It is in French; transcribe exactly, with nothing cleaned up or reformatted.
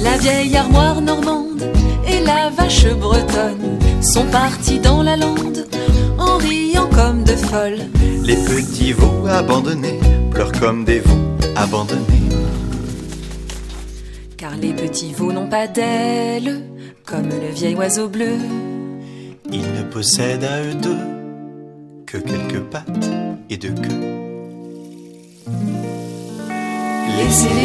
La vieille armoire normande et la vache bretonne sont partis dans la lande en riant comme de folles. Les petits veaux abandonnés pleurent comme des veaux abandonnés. Car les petits veaux n'ont pas d'ailes comme le vieil oiseau bleu. Ils ne possèdent à eux deux que quelques pattes et deux queues. Laissez-les